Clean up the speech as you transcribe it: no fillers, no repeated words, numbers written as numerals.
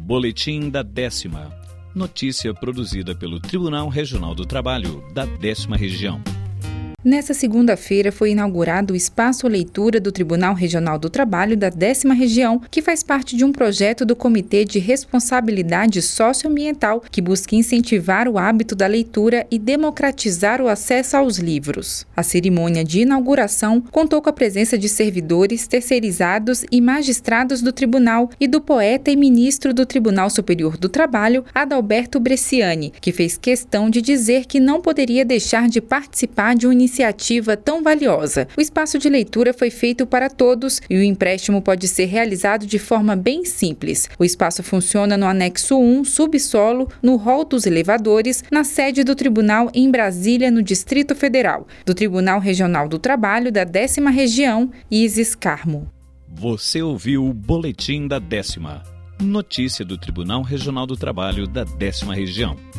Boletim da 10ª. Notícia produzida pelo Tribunal Regional do Trabalho da 10ª Região. Nessa segunda-feira foi inaugurado o Espaço Leitura do Tribunal Regional do Trabalho da 10ª Região, que faz parte de um projeto do Comitê de Responsabilidade Socioambiental que busca incentivar o hábito da leitura e democratizar o acesso aos livros. A cerimônia de inauguração contou com a presença de servidores, terceirizados e magistrados do tribunal e do poeta e ministro do Tribunal Superior do Trabalho, Adalberto Bresciani, que fez questão de dizer que não poderia deixar de participar de uma iniciativa tão valiosa. O espaço de leitura foi feito para todos e o empréstimo pode ser realizado de forma bem simples. O espaço funciona no anexo 1, subsolo, no hall dos elevadores, na sede do tribunal em Brasília, no Distrito Federal. Do Tribunal Regional do Trabalho da 10ª Região, Isis Carmo. Você ouviu o Boletim da 10ª. Notícia do Tribunal Regional do Trabalho da 10ª Região.